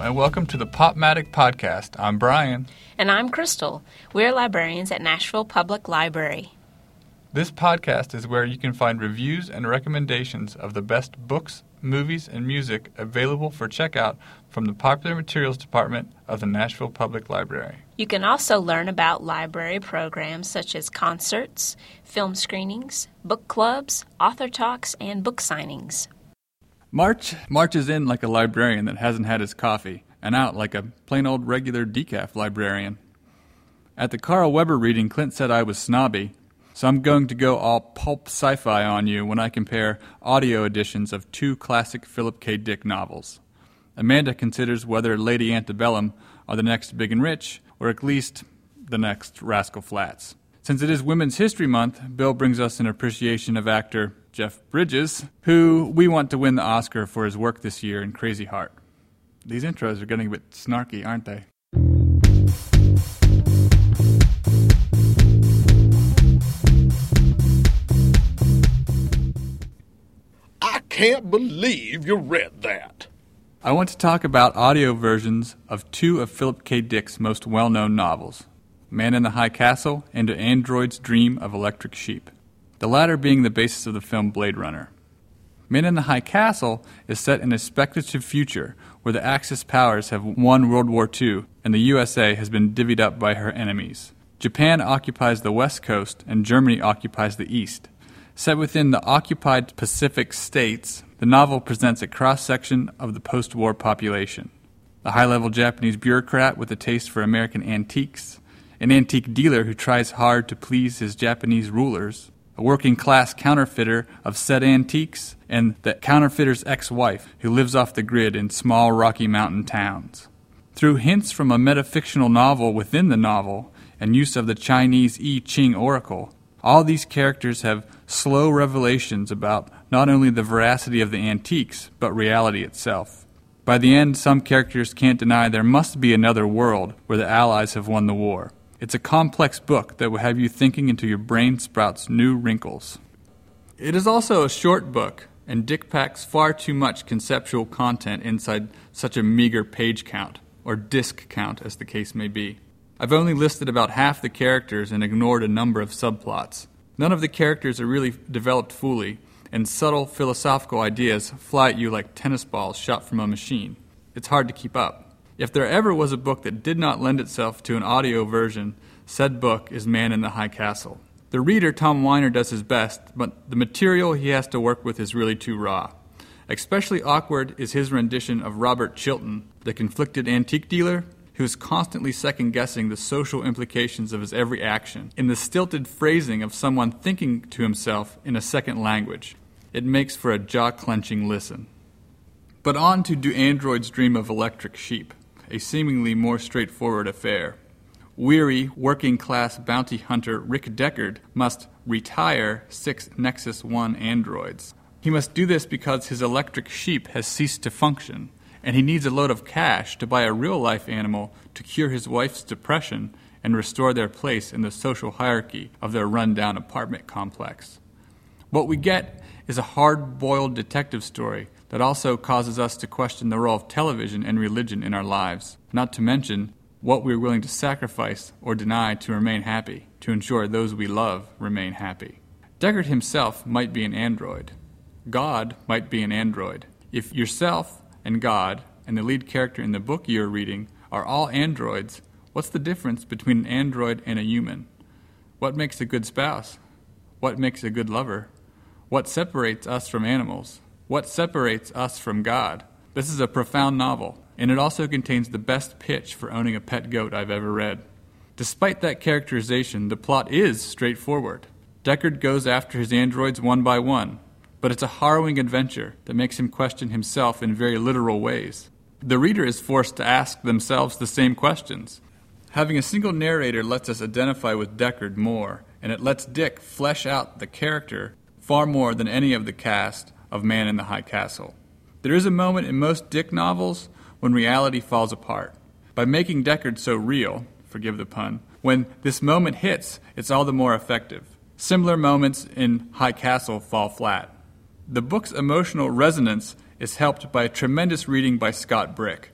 and welcome to the Popmatic Podcast. I'm Brian. And I'm Crystal. We're librarians at Nashville Public Library. This podcast is where you can find reviews and recommendations of the best books, movies, and music available for checkout from the Popular Materials Department of the Nashville Public Library. You can also learn about library programs such as concerts, film screenings, book clubs, author talks, and book signings. March is in like a librarian that hasn't had his coffee, and out like a plain old regular decaf librarian. At the Carl Weber reading, Clint said I was snobby, so I'm going to go all pulp sci-fi on you when I compare audio editions of two classic Philip K. Dick novels. Amanda considers whether Lady Antebellum are the next Big and Rich, or at least the next Rascal Flatts. Since it is Women's History Month, Bill brings us an appreciation of actor Jeff Bridges, who we want to win the Oscar for his work this year in Crazy Heart. These intros are getting a bit snarky, aren't they? I can't believe you read that. I want to talk about audio versions of two of Philip K. Dick's most well-known novels, Man in the High Castle and A Android's Dream of Electric Sheep, the latter being the basis of the film Blade Runner. Man in the High Castle is set in a speculative future where the Axis powers have won World War II and the USA has been divvied up by her enemies. Japan occupies the West Coast and Germany occupies the East. Set within the occupied Pacific states, the novel presents a cross-section of the post-war population. A high-level Japanese bureaucrat with a taste for American antiques, an antique dealer who tries hard to please his Japanese rulers, a working-class counterfeiter of said antiques, and the counterfeiter's ex-wife who lives off the grid in small Rocky Mountain towns. Through hints from a metafictional novel within the novel and use of the Chinese I Ching oracle, all these characters have slow revelations about not only the veracity of the antiques, but reality itself. By the end, some characters can't deny there must be another world where the Allies have won the war. It's a complex book that will have you thinking until your brain sprouts new wrinkles. It is also a short book, and Dick packs far too much conceptual content inside such a meager page count, or disc count as the case may be. I've only listed about half the characters and ignored a number of subplots. None of the characters are really developed fully, and subtle philosophical ideas fly at you like tennis balls shot from a machine. It's hard to keep up. If there ever was a book that did not lend itself to an audio version, said book is Man in the High Castle. The reader, Tom Weiner, does his best, but the material he has to work with is really too raw. Especially awkward is his rendition of Robert Chilton, the conflicted antique dealer, who is constantly second-guessing the social implications of his every action, in the stilted phrasing of someone thinking to himself in a second language. It makes for a jaw-clenching listen. But on to Do Androids Dream of Electric Sheep, a seemingly more straightforward affair. Weary, working-class bounty hunter Rick Deckard must retire 6 Nexus 1 androids. He must do this because his electric sheep has ceased to function, and he needs a load of cash to buy a real-life animal to cure his wife's depression and restore their place in the social hierarchy of their run-down apartment complex. What we get is a hard-boiled detective story that also causes us to question the role of television and religion in our lives, not to mention what we're willing to sacrifice or deny to remain happy, to ensure those we love remain happy. Deckard himself might be an android. God might be an android. If yourself and God and the lead character in the book you're reading are all androids, what's the difference between an android and a human? What makes a good spouse? What makes a good lover? What separates us from animals? What separates us from God? This is a profound novel, and it also contains the best pitch for owning a pet goat I've ever read. Despite that characterization, the plot is straightforward. Deckard goes after his androids one by one, but it's a harrowing adventure that makes him question himself in very literal ways. The reader is forced to ask themselves the same questions. Having a single narrator lets us identify with Deckard more, and it lets Dick flesh out the character far more than any of the cast of Man in the High Castle. There is a moment in most Dick novels when reality falls apart. By making Deckard so real, forgive the pun, when this moment hits, it's all the more effective. Similar moments in High Castle fall flat. The book's emotional resonance is helped by a tremendous reading by Scott Brick.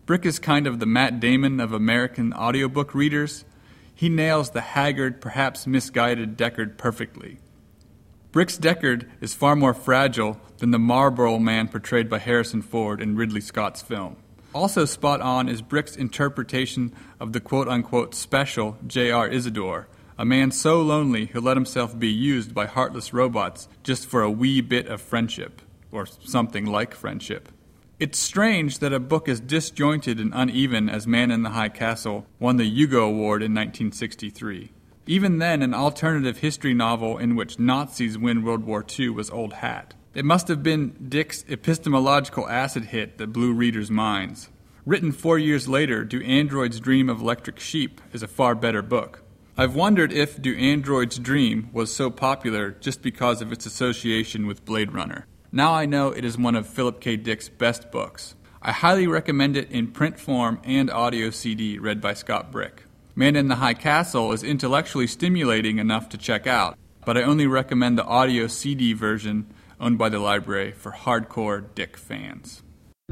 Brick is kind of the Matt Damon of American audiobook readers. He nails the haggard, perhaps misguided Deckard perfectly. Brick's Deckard is far more fragile than the Marlboro Man portrayed by Harrison Ford in Ridley Scott's film. Also spot on is Brick's interpretation of the quote-unquote special J.R. Isidore, a man so lonely he'll let himself be used by heartless robots just for a wee bit of friendship, or something like friendship. It's strange that a book as disjointed and uneven as Man in the High Castle won the Hugo Award in 1963. Even then, an alternative history novel in which Nazis win World War II was old hat. It must have been Dick's epistemological acid hit that blew readers' minds. Written 4 years later, Do Androids Dream of Electric Sheep is a far better book. I've wondered if Do Androids Dream was so popular just because of its association with Blade Runner. Now I know it is one of Philip K. Dick's best books. I highly recommend it in print form and audio CD read by Scott Brick. Man in the High Castle is intellectually stimulating enough to check out, but I only recommend the audio CD version owned by the library for hardcore Dick fans.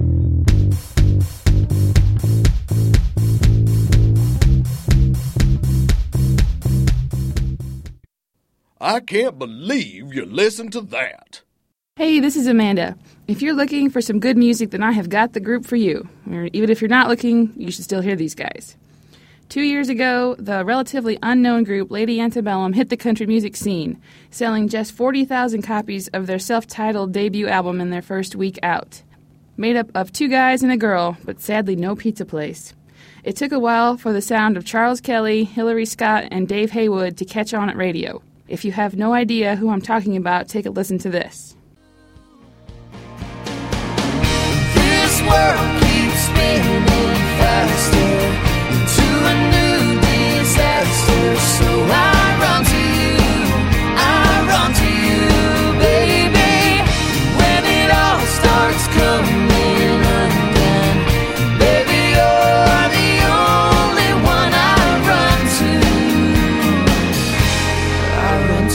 I can't believe you listened to that. Hey, this is Amanda. If you're looking for some good music, then I have got the group for you. Or even if you're not looking, you should still hear these guys. 2 years ago, the relatively unknown group Lady Antebellum hit the country music scene, selling just 40,000 copies of their self-titled debut album in their first week out. Made up of 2 guys and a girl, but sadly no pizza place. It took a while for the sound of Charles Kelly, Hillary Scott, and Dave Haywood to catch on at radio. If you have no idea who I'm talking about, take a listen to this. This world keeps spinning faster into a new disaster. So I run to you, baby. When it all starts coming undone, baby, you're the only one I run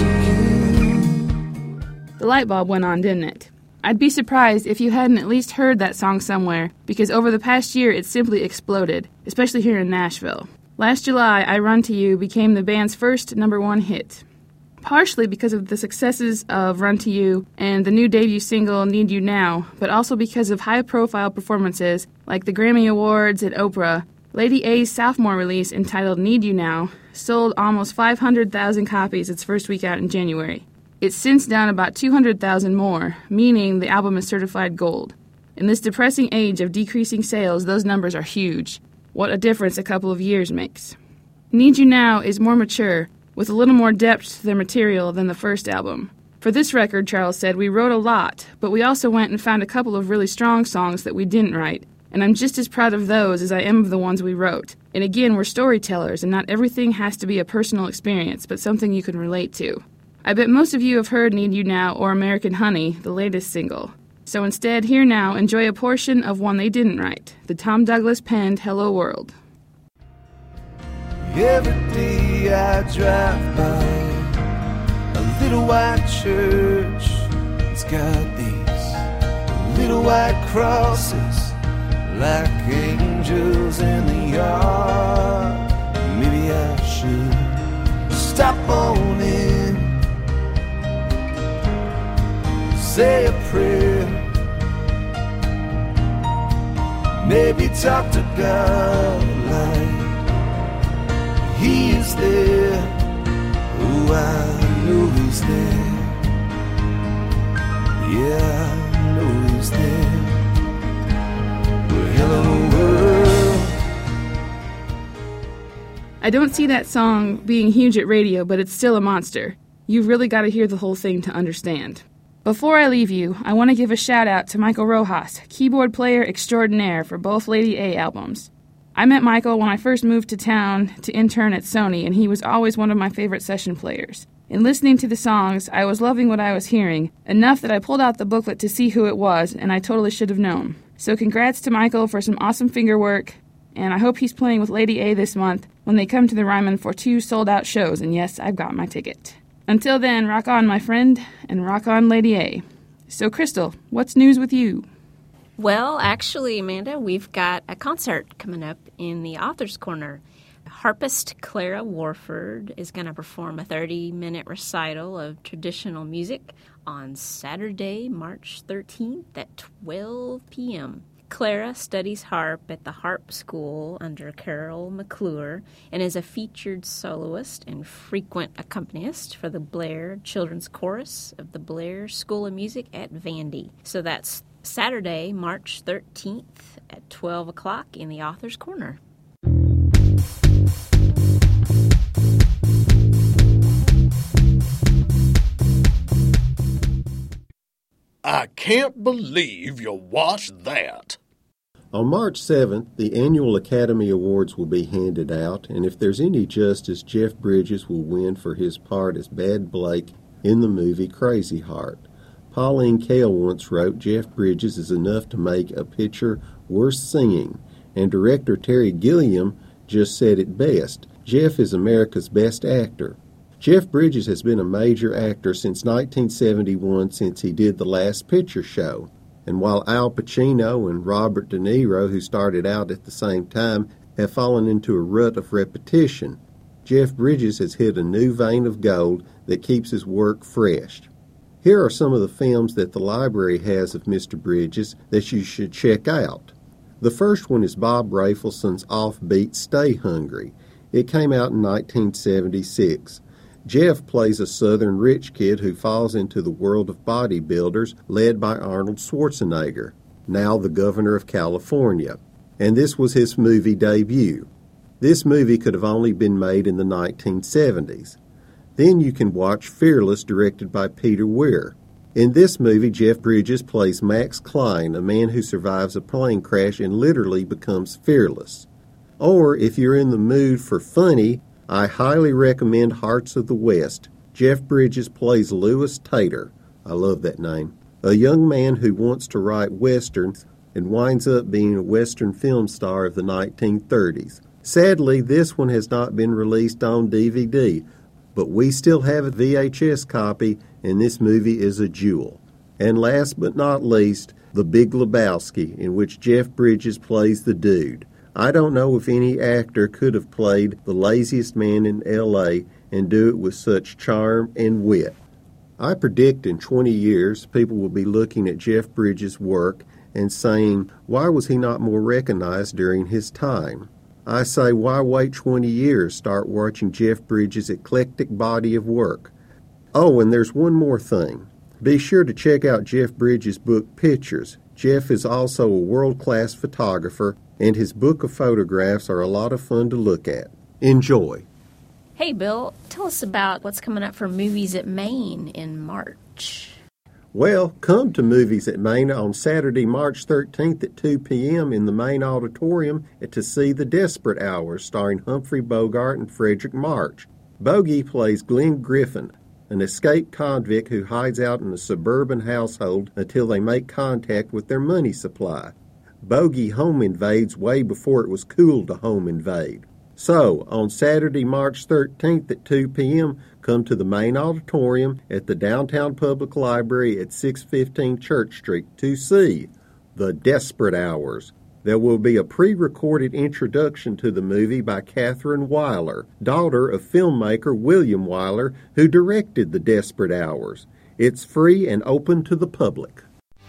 to. The light bulb went on, didn't it? I'd be surprised if you hadn't at least heard that song somewhere, because over the past year it simply exploded, especially here in Nashville. Last July, I Run to You became the band's first #1 hit. Partially because of the successes of Run to You and the new debut single Need You Now, but also because of high-profile performances like the Grammy Awards at Oprah. Lady A's sophomore release entitled Need You Now sold almost 500,000 copies its first week out in January. It's since down about 200,000 more, meaning the album is certified gold. In this depressing age of decreasing sales, those numbers are huge. What a difference a couple of years makes. Need You Now is more mature, with a little more depth to their material than the first album. For this record, Charles said, we wrote a lot, but we also went and found a couple of really strong songs that we didn't write, and I'm just as proud of those as I am of the ones we wrote. And again, we're storytellers, and not everything has to be a personal experience, but something you can relate to. I bet most of you have heard Need You Now or American Honey, the latest single. So instead, here now, enjoy a portion of one they didn't write, the Tom Douglas penned Hello World. Every day I drive by a little white church. It's got these little white crosses like angels in the yard. Maybe I should stop on in, say a prayer, maybe talk to God like He is there. Oh, I know He's there. Yeah, I know He's there. Well, hello world. I don't see that song being huge at radio, but it's still a monster. You've really got to hear the whole thing to understand. Before I leave you, I want to give a shout-out to Michael Rojas, keyboard player extraordinaire for both Lady A albums. I met Michael when I first moved to town to intern at Sony, and he was always one of my favorite session players. In listening to the songs, I was loving what I was hearing, enough that I pulled out the booklet to see who it was, and I totally should have known. So congrats to Michael for some awesome finger work, and I hope he's playing with Lady A this month when they come to the Ryman for 2 sold-out shows, and yes, I've got my ticket. Until then, rock on, my friend, and rock on, Lady A. So, Crystal, what's news with you? Well, actually, Amanda, we've got a concert coming up in the Author's Corner. Harpist Clara Warford is going to perform a 30-minute recital of traditional music on Saturday, March 13th at 12 p.m. Clara studies harp at the Harp School under Carol McClure and is a featured soloist and frequent accompanist for the Blair Children's Chorus of the Blair School of Music at Vandy. So that's Saturday, March 13th at 12 o'clock in the Author's Corner. I can't believe you watched that. On March 7th, the annual Academy Awards will be handed out, and if there's any justice, Jeff Bridges will win for his part as Bad Blake in the movie Crazy Heart. Pauline Kael once wrote, Jeff Bridges is enough to make a picture worth singing, and director Terry Gilliam just said it best, Jeff is America's best actor. Jeff Bridges has been a major actor since 1971, since he did The Last Picture Show. And while Al Pacino and Robert De Niro, who started out at the same time, have fallen into a rut of repetition, Jeff Bridges has hit a new vein of gold that keeps his work fresh. Here are some of the films that the library has of Mr. Bridges that you should check out. The first one is Bob Rafelson's offbeat Stay Hungry. It came out in 1976. Jeff plays a southern rich kid who falls into the world of bodybuilders led by Arnold Schwarzenegger, now the governor of California. And this was his movie debut. This movie could have only been made in the 1970s. Then you can watch Fearless, directed by Peter Weir. In this movie, Jeff Bridges plays Max Klein, a man who survives a plane crash and literally becomes fearless. Or, if you're in the mood for funny, I highly recommend Hearts of the West. Jeff Bridges plays Lewis Tater. I love that name. A young man who wants to write westerns and winds up being a western film star of the 1930s. Sadly, this one has not been released on DVD, but we still have a VHS copy, and this movie is a jewel. And last but not least, The Big Lebowski, in which Jeff Bridges plays the dude. I don't know if any actor could have played the laziest man in L.A. and do it with such charm and wit. I predict in 20 years people will be looking at Jeff Bridges' work and saying, why was he not more recognized during his time? I say, why wait 20 years? Start watching Jeff Bridges' eclectic body of work. Oh, and there's one more thing. Be sure to check out Jeff Bridges' book, Pictures. Jeff is also a world-class photographer, and his book of photographs are a lot of fun to look at. Enjoy. Hey, Bill, tell us about what's coming up for Movies at Maine in March. Well, come to Movies at Maine on Saturday, March 13th at 2 p.m. in the Maine Auditorium to see The Desperate Hours, starring Humphrey Bogart and Frederick March. Bogey plays Glenn Griffin, an escaped convict who hides out in a suburban household until they make contact with their money supply. Bogey home invades way before it was cool to home invade. So, on Saturday, March 13th at 2 p.m., come to the Main Auditorium at the Downtown Public Library at 615 Church Street to see The Desperate Hours. There will be a pre-recorded introduction to the movie by Catherine Weiler, daughter of filmmaker William Wyler, who directed The Desperate Hours. It's free and open to the public.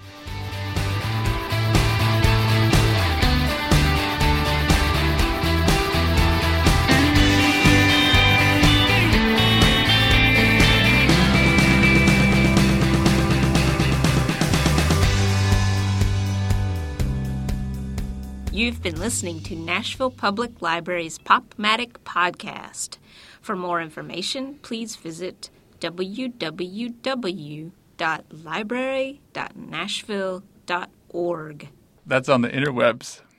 You've been listening to Nashville Public Library's Pop-Matic podcast. For more information, please visit www.library.nashville.org. That's on the interwebs.